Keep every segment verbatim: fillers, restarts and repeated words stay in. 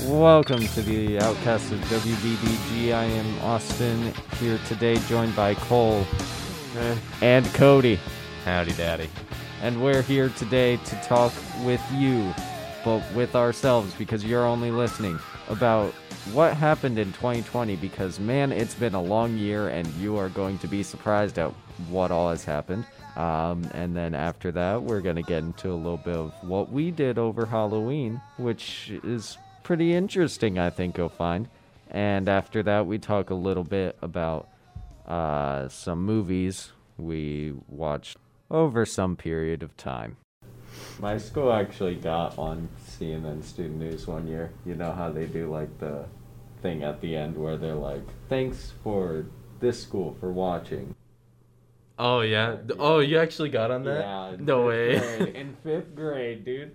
Welcome to the Outcast of W B D G. I am Austin, here today joined by Cole Eh. and Cody. Howdy, daddy. And we're here today to talk with you, but with ourselves, because you're only listening, about what happened in twenty twenty, because, man, it's been a long year, and you are going to be surprised at what all has happened. Um, and then after that, we're going to get into a little bit of what we did over Halloween, which is pretty interesting, I think you'll find. And after that, we talk a little bit about uh, some movies we watched over some period of time. My school actually got on C N N Student News one year. You know how they do like the thing at the end where they're like, thanks for this school for watching. Oh, yeah? Oh, you actually got on that? Yeah. in No fifth way. grade. In fifth grade, dude.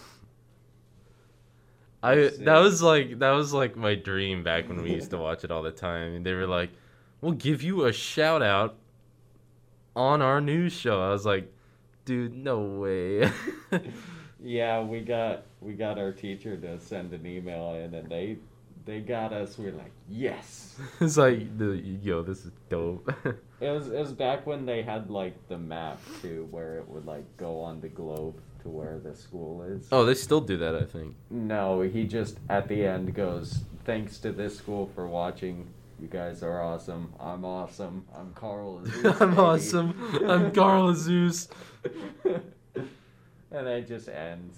I Sick. that was like that was like my dream back when we used to watch it all the time. And they were like, "We'll give you a shout out on our news show." I was like, "Dude, no way." Yeah, we got we got our teacher to send an email in, and they they got us. We were like, yes. It's like, the, yo, this is dope. It was it was back when they had like the map too, where it would like go on the globe to where the school is. Oh, they still do that, I think. No, he just at the end goes, thanks to this school for watching. You guys are awesome. I'm awesome. I'm Carl Azus, I'm baby." awesome. I'm Carl Azus. And then it just ends.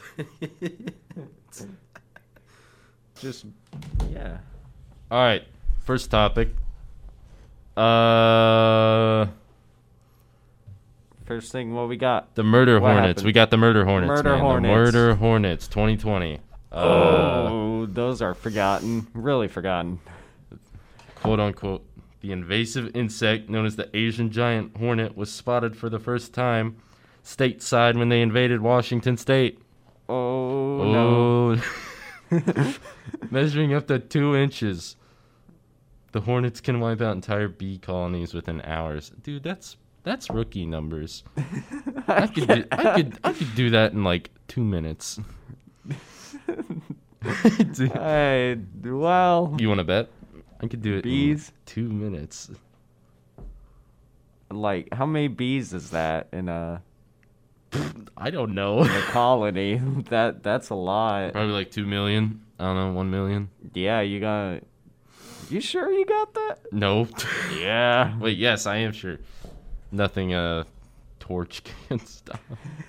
Just, yeah. All right, first topic. Uh, First thing, what we got? the Murder What Hornets. happened? We got the Murder Hornets. Murder man. Hornets. The Murder Hornets, twenty twenty. Uh, Oh, those are forgotten. Really forgotten. quote unquote. The invasive insect known as the Asian giant hornet was spotted for the first time stateside when they invaded Washington State. Oh, no. Oh, measuring up to two inches. The hornets can wipe out entire bee colonies within hours. Dude, that's that's rookie numbers. I could do, I could I could do that in like two minutes. Dude, Hey, well, you want to bet? I could do it Bees? in two minutes. like, how many bees is that in a, I don't know. in a colony? That That's a lot. Probably like two million. I don't know, one million. Yeah, you got... You sure you got that? No. Yeah. Wait, yes, I am sure. Nothing uh torch can stop.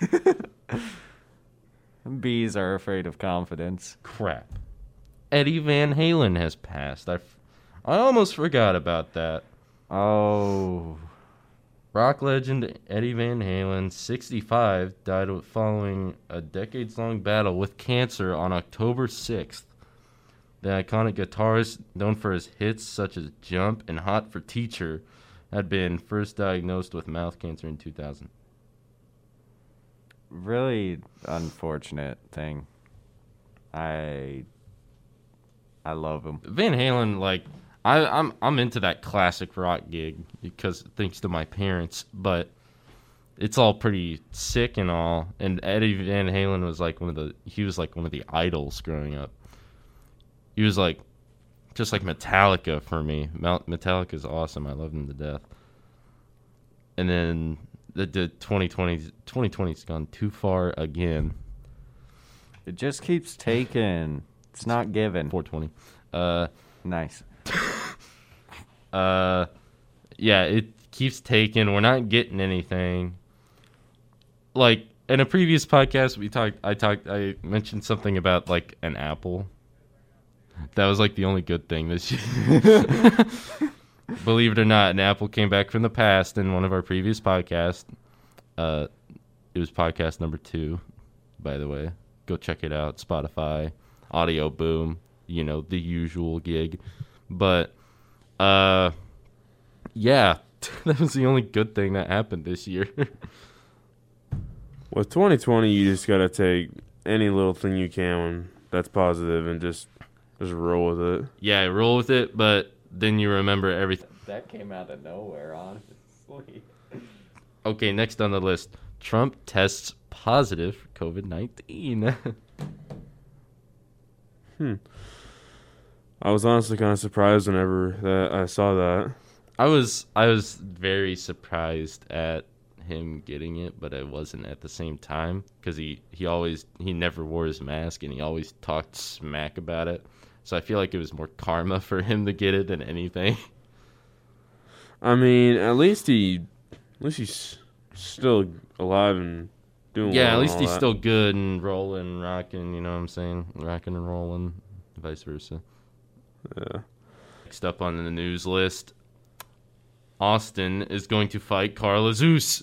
Bees are afraid of confidence. Crap. Eddie Van Halen has passed. I, f- I almost forgot about that. Oh. Rock legend Eddie Van Halen, sixty-five, died following a decades-long battle with cancer on October sixth. The iconic guitarist, known for his hits such as Jump and Hot for Teacher, had been first diagnosed with mouth cancer in two thousand. Really unfortunate thing. I... I love him. Van Halen, like, I, I'm I'm into that classic rock gig because thanks to my parents, but it's all pretty sick and all. And Eddie Van Halen was like one of the he was like one of the idols growing up. He was like just like Metallica for me. Metallica's awesome. I love them to death. And then the, the twenty twenty twenty twenty's gone too far again. It just keeps taking. It's not given. four twenty. Uh. Nice. Uh, yeah, it keeps taking. We're not getting anything. Like in a previous podcast, we talked. I talked. I mentioned something about like an apple. That was like the only good thing this year. Believe it or not, an apple came back from the past in one of our previous podcasts. Uh, it was podcast number two, by the way. Go check it out. Spotify, Audio Boom. You know, the usual gig. But, uh, yeah, that was the only good thing that happened this year. With twenty twenty, you just gotta take any little thing you can that's positive and just just roll with it. Yeah, roll with it, but then you remember everything. That came out of nowhere, honestly. Okay, next on the list, Trump tests positive for COVID nineteen. hmm. I was honestly kind of surprised whenever that I saw that. I was I was very surprised at him getting it, but I wasn't at the same time because he, he always he never wore his mask and he always talked smack about it. So I feel like it was more karma for him to get it than anything. I mean, at least he, at least he's still alive and doing Yeah, well at and least all he's that. still good and rolling, rocking. You know what I'm saying? Rocking and rolling, vice versa. Yeah. Next up on the news list, Austin is going to fight Carl Zeus.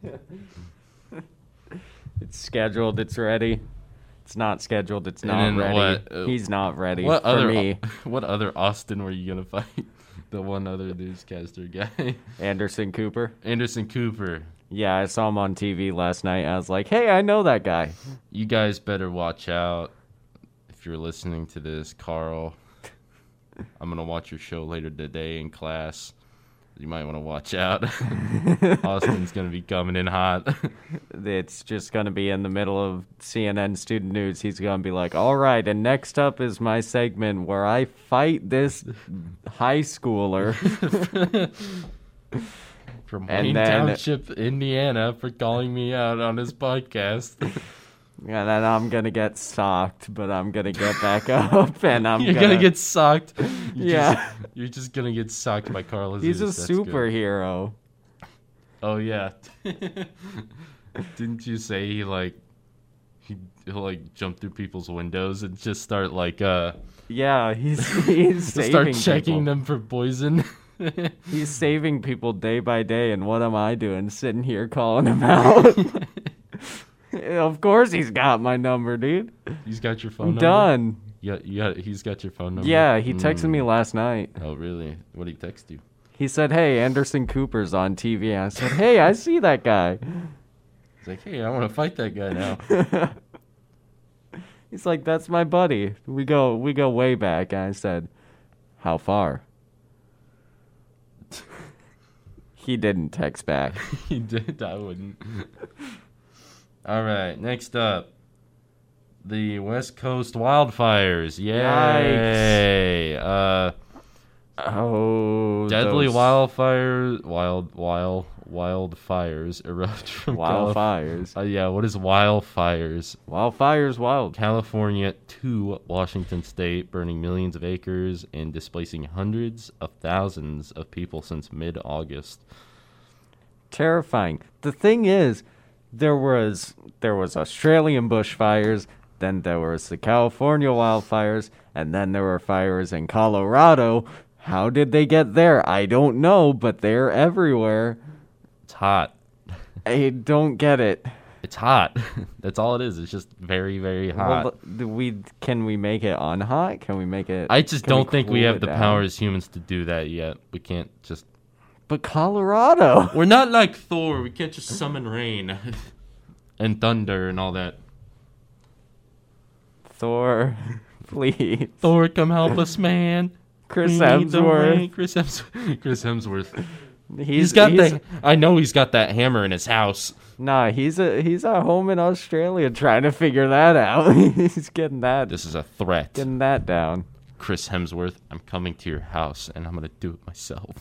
It's scheduled. It's ready. It's not scheduled. It's And not then ready. what, uh, He's not ready What for other me. what other Austin were you gonna fight? The one other newscaster guy, Anderson Cooper. Anderson Cooper. Yeah, I saw him on T V last night. I was like, hey, I know that guy. You guys better watch out if you're listening to this, Carl. I'm gonna watch your show later today in class. You might want to watch out. Austin's gonna be coming in hot. It's just going to be in the middle of C N N Student News. He's going to be like, all right, and next up is my segment where I fight this high schooler. From And Wayne then- Township, Indiana, for calling me out on his podcast. And then I'm going to get socked, but I'm going to get back up, and I'm You're gonna, gonna get socked. You're Yeah. just, you're just gonna get socked by Carlos. He's a That's good. superhero. Oh yeah. Didn't you say he like he he'll like jump through people's windows and just start like uh Yeah, he's he's he'll saving start checking people. them for poison? He's saving people day by day, and what am I doing? Sitting here calling him out. Of course he's got my number, dude. He's got your phone I'm number. done. Yeah, yeah. He's got your phone number. Yeah, he texted Mm. me last night. Oh really? What did he text you? He said, hey, Anderson Cooper's on T V. I said, hey, I see that guy. He's like, hey, I want to fight that guy now. He's like, that's my buddy. We go we go way back. And I said, how far? He didn't text back. He did. I wouldn't. All right. Next up, the West Coast wildfires. Yay! Uh, Oh, deadly those wildfires. Wild, wild, wildfires erupt from Calif- wildfires. Uh, yeah. What is wildfires? Wildfires wild. California to Washington State, burning millions of acres and displacing hundreds of thousands of people since mid-August. Terrifying. The thing is, there was there was Australian bushfires, then there was the California wildfires, and then there were fires in Colorado. How did they get there? I don't know, but they're everywhere. It's hot. I don't get it. It's hot. That's all it is. It's just very, very hot. Well, do we can we make it unhot? Can we make it? I just can we don't think we cool have it the down? power as humans to do that yet. We can't just. But Colorado. We're not like Thor. We can't just summon rain and thunder and all that. Thor, please. Thor, come help us, man. Chris We need the rain. Hemsworth. Chris Hemsworth. Chris Hemsworth. He's, he's got he's, the. I know he's got that hammer in his house. Nah, he's a he's at home in Australia trying to figure that out. He's getting that This is a threat. getting that down. Chris Hemsworth, I'm coming to your house and I'm gonna do it myself.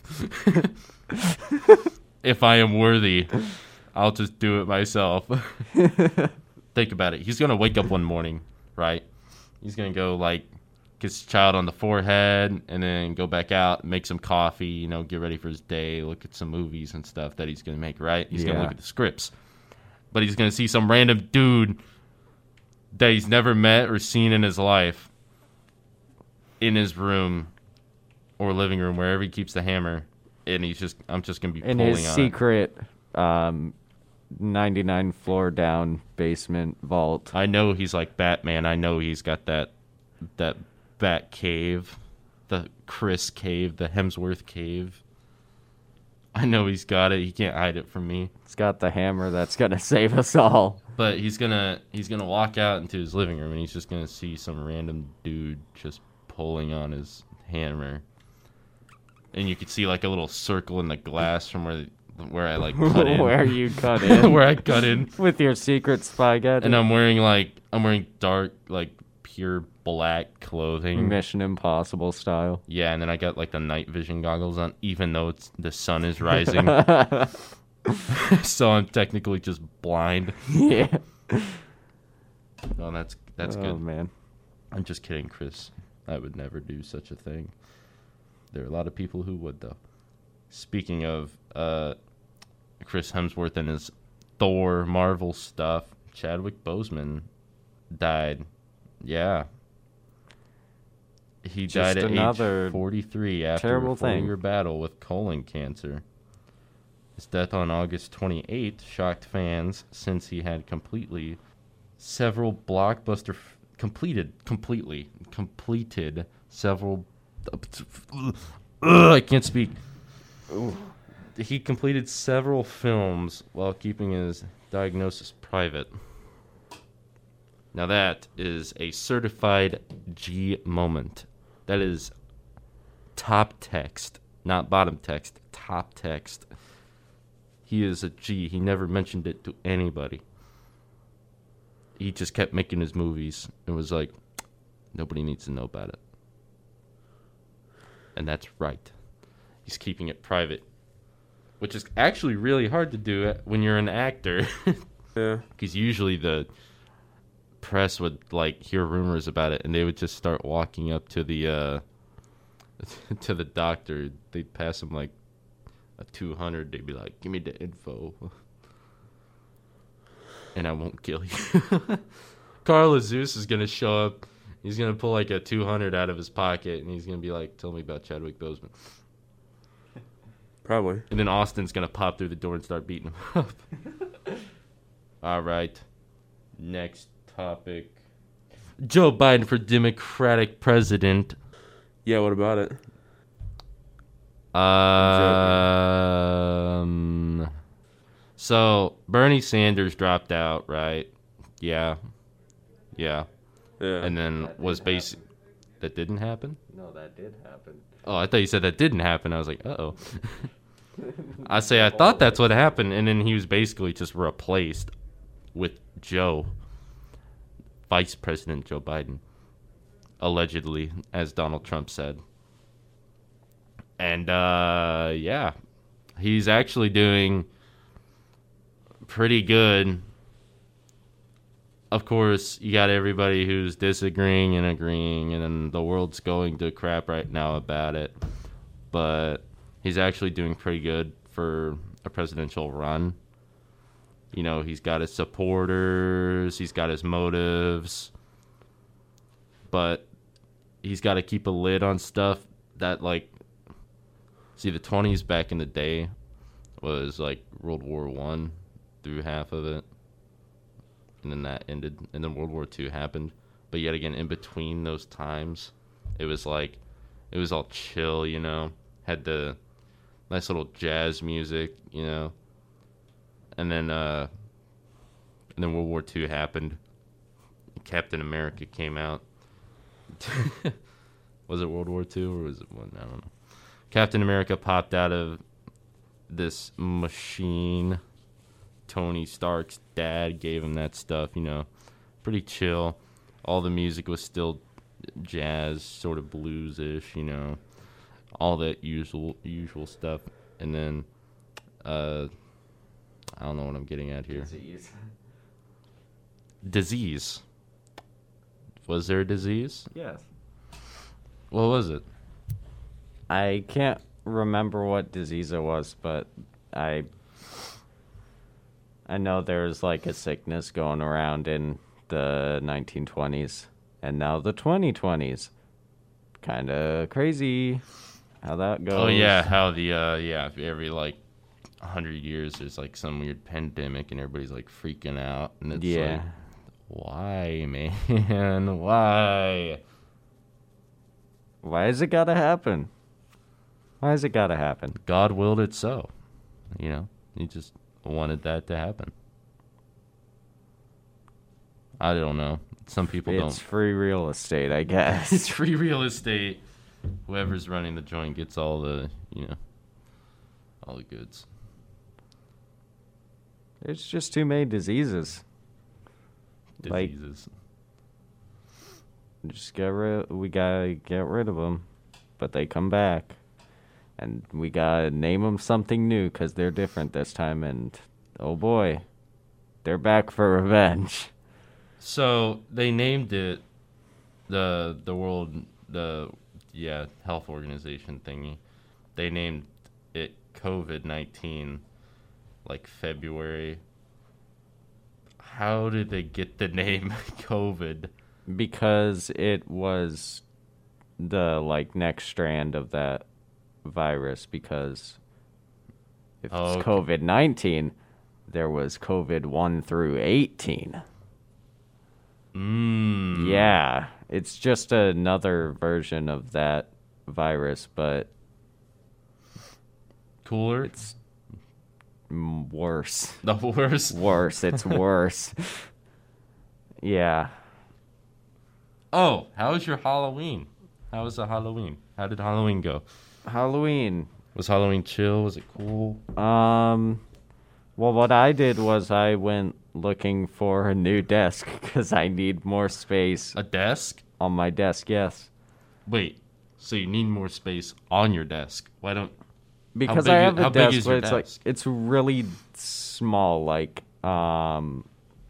If I am worthy, I'll just do it myself. Think about it. He's gonna wake up one morning, right? He's gonna go like kiss his child on the forehead and then go back out, make some coffee, you know, get ready for his day, look at some movies and stuff that he's gonna make, right? He's gonna Yeah. look at the scripts. But he's gonna see some random dude that he's never met or seen in his life in his room or living room, wherever he keeps the hammer, and he's just I'm just gonna be In pulling his on secret um ninety-nine floor down basement vault. it. I know he's like Batman. I know he's got that that Bat cave, the Chris cave, the Hemsworth cave. I know he's got it. He can't hide it from me. It's got the hammer that's gonna save us all. But he's gonna he's gonna walk out into his living room and he's just gonna see some random dude just pulling on his hammer, and you could see like a little circle in the glass from where where I like cut in, Where you cut in where I cut in, with your secret spaghetti. and I'm wearing like I'm wearing dark like pure black clothing. Mission Impossible style. Yeah, and then I got like the night vision goggles on, even though it's the sun is rising. So I'm technically just blind. Yeah. No, that's that's oh, good. Oh man. I'm just kidding, Chris. I would never do such a thing. There are a lot of people who would, though. Speaking of uh, Chris Hemsworth and his Thor Marvel stuff, Chadwick Boseman died. Yeah. He Just died at another age forty-three after terrible a four-year thing. battle with colon cancer. His death on August twenty-eighth shocked fans since he had completely several blockbuster f- completed completely completed several Ugh, I can't speak. Ooh. He completed several films while keeping his diagnosis private. Now that is a certified G moment. That is top text, not bottom text, top text. He is a G. He never mentioned it to anybody. He just kept making his movies and was like, nobody needs to know about it. And that's right. He's keeping it private, which is actually really hard to do when you're an actor. Yeah. Because usually the press would like hear rumors about it, and they would just start walking up to the uh, to the doctor. They'd pass him like a two hundred. They'd be like, "Give me the info, and I won't kill you." Carl Zeus is gonna show up. He's gonna pull like a two hundred out of his pocket, and he's gonna be like, "Tell me about Chadwick Boseman." Probably. And then Austin's gonna pop through the door and start beating him up. All right. Next topic. Joe Biden for Democratic president. Yeah, what about it? Um. So Bernie Sanders dropped out, right? Yeah. Yeah. Yeah. And then That was did basic. That didn't happen? No, that did happen. Oh, I thought you said that didn't happen. I was like, uh-oh. I say I thought that's what happened, and then he was basically just replaced with Joe, Vice President Joe Biden, allegedly, as Donald Trump said. And, uh, yeah, he's actually doing pretty good. Of course, you got everybody who's disagreeing and agreeing, and then the world's going to crap right now about it. But he's actually doing pretty good for a presidential run. You know, he's got his supporters, he's got his motives, but he's got to keep a lid on stuff that, like, see, the twenties back in the day was, like, World War One through half of it. And then that ended, and then World War Two happened. But yet again, in between those times, it was like, it was all chill, you know. Had the nice little jazz music, you know. And then, uh, and then World War Two happened. Captain America came out. Was it World War Two or was it one? I don't know. Captain America popped out of this machine. Tony Stark's dad gave him that stuff, you know, pretty chill. All the music was still jazz, sort of blues-ish, you know, all that usual usual stuff. And then, uh, I don't know what I'm getting at here. Disease. Disease. Was there a disease? Yes. What was it? I can't remember what disease it was, but I I know there's like a sickness going around in the nineteen twenties and now the twenty twenties. Kind of crazy how that goes. Oh yeah, how the uh yeah, every like one hundred years there's like some weird pandemic and everybody's like freaking out and it's Yeah. like, why, man? Why? Why has it got to happen? Why has it got to happen? God willed it so. You know, he just wanted that to happen. I don't know. Some people It's don't. free real estate, I It's guess. free real estate. Whoever's running the joint gets all the, you know, all the goods. There's just too many diseases. Like- Diseases. Just get rid. We gotta get rid of them, but they come back, and we gotta name them something new because they're different this time. And oh boy, they're back for revenge. So they named it the the world the yeah health organization thingy. They named it COVID nineteen, like February. How did they get the name COVID? Because it was the like next strand of that virus. Because if Oh, it's okay. COVID nineteen, there was COVID one through eighteen. Mm. Yeah, it's just another version of that virus, but Cooler. it's mm, worse. The worst. Worse. It's worse. Yeah. Oh, how was your Halloween? How was the Halloween? How did Halloween go? Halloween. Was Halloween chill? Was it cool? Um, well, what I did was I went looking for a new desk because I need more space A desk? on my desk. Yes, Wait, so you need more space on your desk? Why don't? because big I is- have how a big desk, is but your it's like desk? it's really small. Like, um,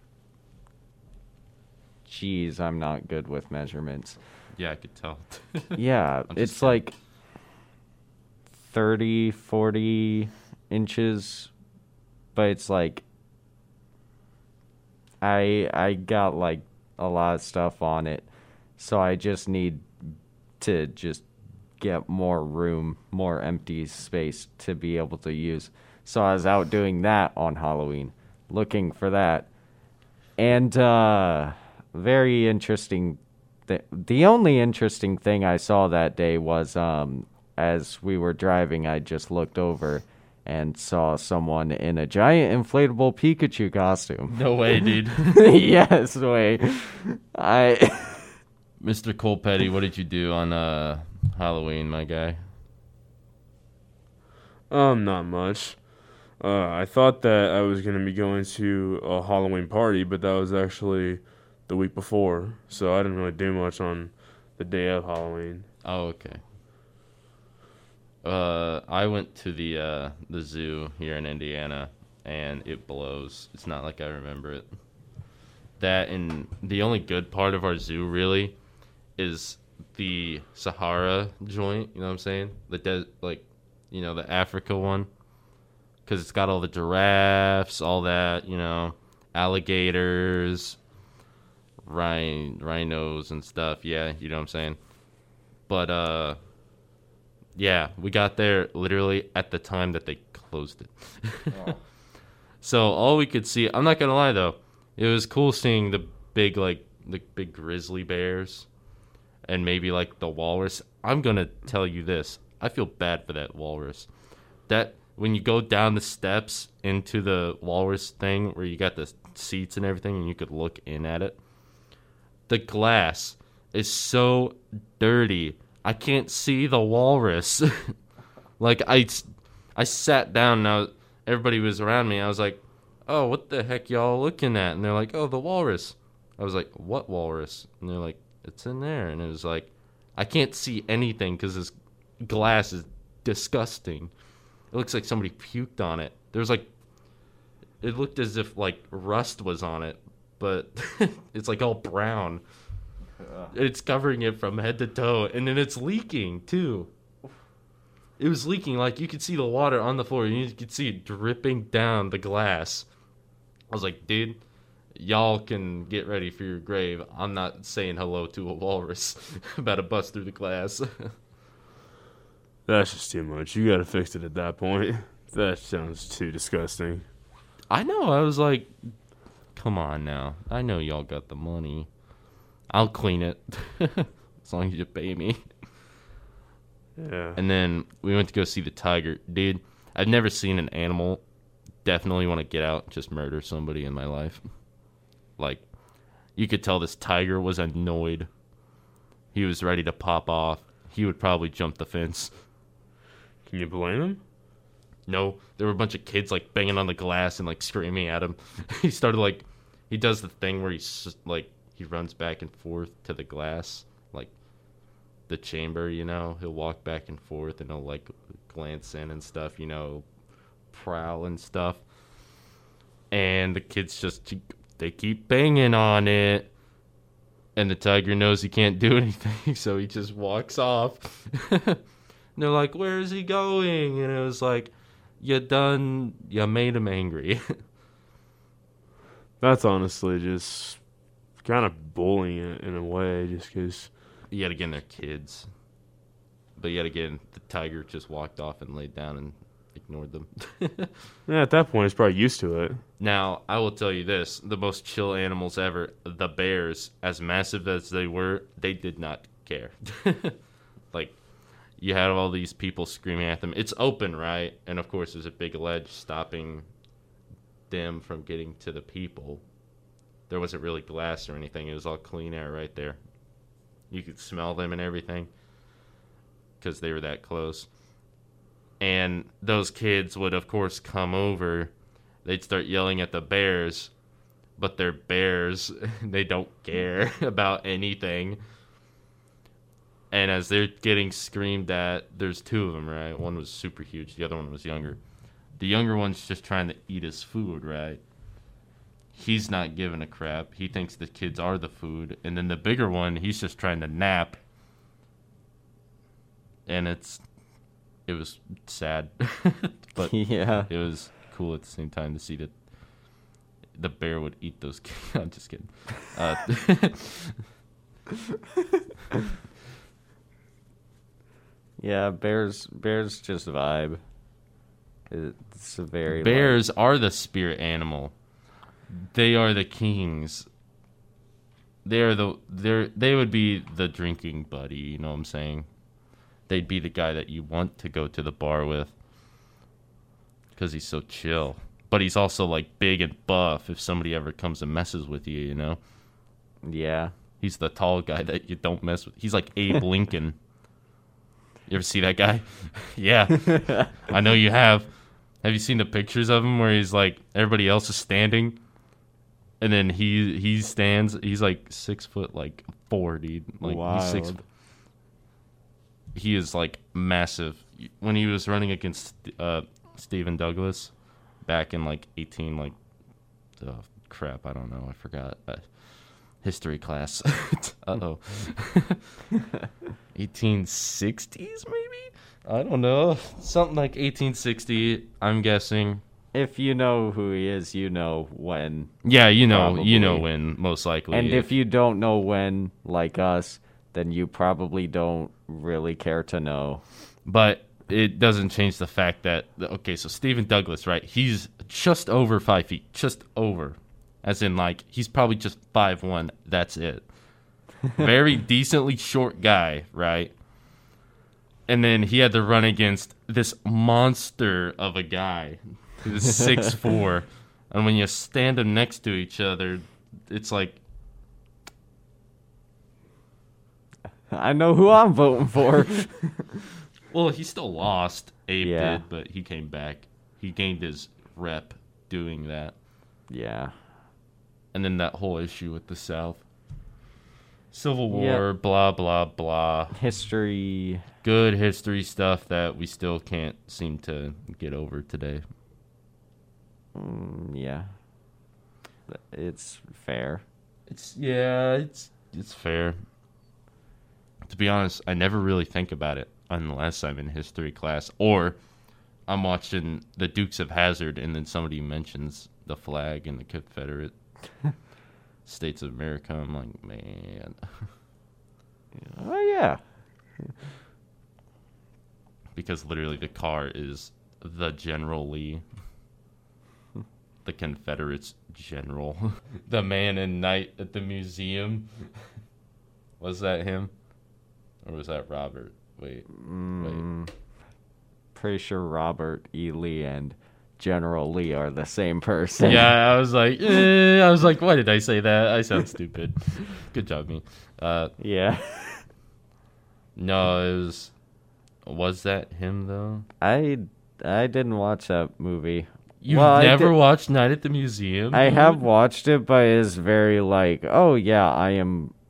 geez, I'm not good with measurements. Yeah, I could tell. Yeah, I'm just it's like thirty, forty inches, but it's like I I got like a lot of stuff on it, so I just need to just get more room, more empty space to be able to use. So I was out doing that on Halloween, looking for that. And uh very interesting th- the only interesting thing I saw that day was um as we were driving, I just looked over and saw someone in a giant inflatable Pikachu costume. No way, dude. Yes, wait. I Mister Colpetty, what did you do on uh, Halloween, my guy? Um, not much. Uh, I thought that I was gonna be going to a Halloween party, but that was actually the week before, so I didn't really do much on the day of Halloween. Oh, okay. Uh, I went to the uh, the zoo here in Indiana, and it blows. It's not like I remember it. That and the only good part of our zoo really is the Sahara joint. You know what I'm saying? The de- like, you know, the Africa one, because it's got all the giraffes, all that. You know, alligators, rhin- rhinos and stuff. Yeah, you know what I'm saying. But uh. Yeah, we got there literally at the time that they closed it. Oh. So all we could see, I'm not going to lie though, it was cool seeing the big, like, the big grizzly bears and maybe like the walrus. I'm going to tell you this. I feel bad for that walrus. That, when you go down the steps into the walrus thing where you got the seats and everything and you could look in at it, the glass is so dirty. I can't see the walrus. Like, I, I sat down and I was, everybody was around me. I was like, oh, what the heck y'all looking at? And they're like, oh, the walrus. I was like, what walrus? And they're like, it's in there. And it was like, I can't see anything because this glass is disgusting. It looks like somebody puked on it. There's like, it looked as if like rust was on it, but it's like all brown. It's covering it from head to toe, and then it's leaking too. It was leaking, like you could see the water on the floor, and you could see it dripping down the glass. I was like, dude, y'all can get ready for your grave. I'm not saying hello to a walrus about to bust through the glass. That's just too much. You gotta fix it at that point. That sounds too disgusting. I know. I was like, come on now. I know y'all got the money. I'll clean it as long as you pay me. Yeah. And then we went to go see the tiger. Dude, I've never seen an animal definitely want to get out and just murder somebody in my life. Like, you could tell this tiger was annoyed. He was ready to pop off. He would probably jump the fence. Can you blame him? No, there were a bunch of kids, like, banging on the glass and, like, screaming at him. He started, like, he does the thing where he's, just, like, he runs back and forth to the glass. the chamber, you know. He'll walk back and forth and he'll like glance in and stuff, you know, prowl and stuff. And the kids just, they keep banging on it. And the tiger knows he can't do anything, so he just walks off. And they're like, where is he going? And it was like, you done, you made him angry. That's honestly just kind of bullying it in a way, just because. Yet again, they're kids. But yet again, the tiger just walked off and laid down and ignored them. Yeah, at that point, he's probably used to it. Now, I will tell you this. The most chill animals ever, the bears, as massive as they were, they did not care. Like, you had all these people screaming at them. It's open, right? And, of course, there's a big ledge stopping them from getting to the people. There wasn't really glass or anything. It was all clean air right there. You could smell them and everything because they were that close. And those kids would, of course, come over. They'd start yelling at the bears, but they're bears. They don't care about anything. And as they're getting screamed at, there's two of them, right? One was super huge. The other one was younger. The younger one's just trying to eat his food, right? He's not giving a crap. He thinks the kids are the food. And then the bigger one, he's just trying to nap. And it's... It was sad, but yeah, it was cool at the same time to see that the bear would eat those kids. I'm just kidding. Uh, yeah, bears, bears just vibe. It's a very bears like... are the spirit animal. They are the kings. They are the they they would be the drinking buddy. You know what I'm saying? They'd be the guy that you want to go to the bar with because he's so chill. But he's also, like, big and buff if somebody ever comes and messes with you, you know? Yeah. He's the tall guy that you don't mess with. He's like Abe Lincoln. You ever see that guy? Yeah. I know you have. Have you seen the pictures of him where he's, like, everybody else is standing? And then he he stands. He's, like, six foot, like, four, dude. Like, Wild. He's six He is, like, massive. When he was running against uh, Stephen Douglas back in, like, eighteen, like, oh, crap, I don't know. I forgot. Uh, history class. Uh-oh. eighteen sixties, maybe? I don't know. Something like eighteen sixty, I'm guessing. If you know who he is, you know when. Yeah, you know, probably. you know when, most likely. And if, if you don't know when, like us, then you probably don't really care to know. But it doesn't change the fact that, okay, so Stephen Douglas, right? He's just over five feet. Just over. As in, like, he's probably just five one. That's it. Very decently short guy, right? And then he had to run against this monster of a guy who's six four. And when you stand them next to each other, it's like, I know who I'm voting for. well, he still lost. Abe Yeah. did, but he came back. He gained his rep doing that. Yeah. And then that whole issue with the South. Civil War, yep. blah, blah, blah. History. Good history stuff that we still can't seem to get over today. Mm, yeah. It's fair. It's, yeah, it's it's fair. To be honest, I never really think about it unless I'm in history class or I'm watching the Dukes of Hazzard and then somebody mentions the flag and the Confederate States of America. I'm like, man. Oh, yeah. Because literally the car is the General Lee. The Confederates general. The man in night at the museum. Was that him? Or was that Robert? Wait, Mm, wait. Pretty sure Robert E. Lee and General Lee are the same person. Yeah, I was like, eh, I was like, why did I say that? I sound stupid. Good job, me. Uh, yeah. no, it was. Was that him though? I I didn't watch that movie. You've Well, I never did- watched Night at the Museum? I dude? have watched it, but it's very like, oh yeah, I am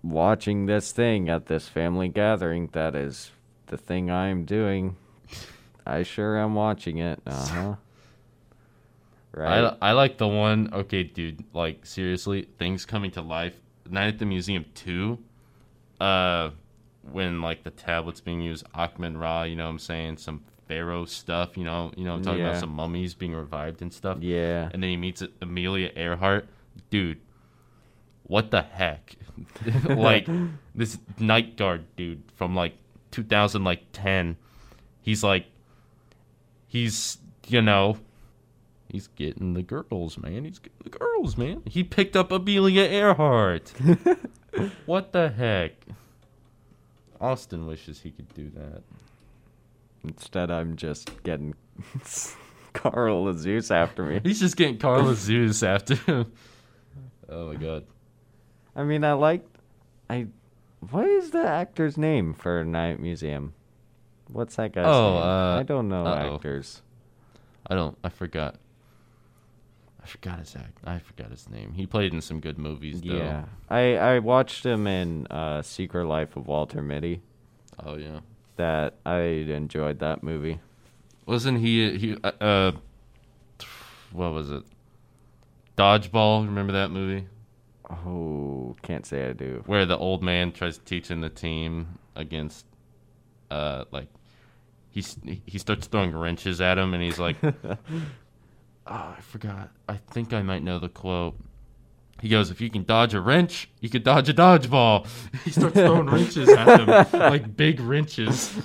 watching this thing at this family gathering. That is the thing I'm doing. I sure am watching it. Uh-huh. Right. I, I like the one, okay, dude, like, seriously, things coming to life. Night at the Museum two, uh, when, like, the tablet's being used, Akhmed Ra, you know what I'm saying, some pharaoh stuff, you know, you know, I'm talking Yeah. about some mummies being revived and stuff. Yeah. And then he meets Amelia Earhart. Dude, what the heck? Like, this night guard dude from, like, two thousand ten, he's, like, he's, you know... He's getting the girls, man. He's getting the girls, man. He picked up Amelia Earhart. What the heck? Austin wishes he could do that. Instead, I'm just getting Carl Zeus after me. He's just getting Carla Zeus after him. Oh, my God. I mean, I like... I... What is the actor's name for Night Museum? What's that guy's Oh, name? uh, I don't know uh-oh. actors. I don't... I forgot. I forgot his act. I forgot his name. He played in some good movies, though. Yeah. I, I watched him in uh, Secret Life of Walter Mitty. Oh, yeah. That I enjoyed that movie. Wasn't he... he uh, uh, what was it? Dodgeball. Remember that movie? Oh, can't say I do. Where the old man tries teaching the team against, uh, like, he's, he starts throwing wrenches at him, and he's like, oh, I forgot. I think I might know the quote. He goes, if you can dodge a wrench, you can dodge a dodgeball. He starts throwing wrenches at him, like big wrenches.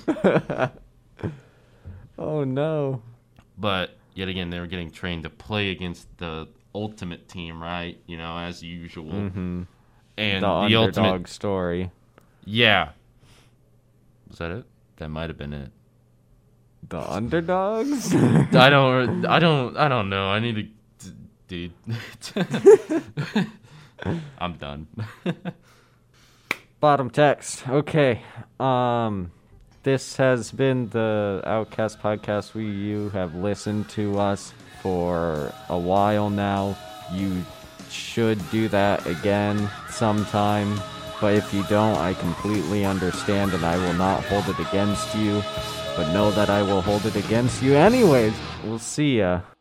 Oh, no. But, yet again, they were getting trained to play against the ultimate team, right? You know, as usual. Mm-hmm. And the, the, underdog ultimate story. Yeah. Was that it? That might have been it. The underdogs? I don't I don't I don't know. I need to dude. I'm done. Bottom text. Okay. Um this has been the Outcast podcast. We you have listened to us for a while now. You should do that again sometime. But if you don't, I completely understand and I will not hold it against you. But know that I will hold it against you anyways. We'll see ya.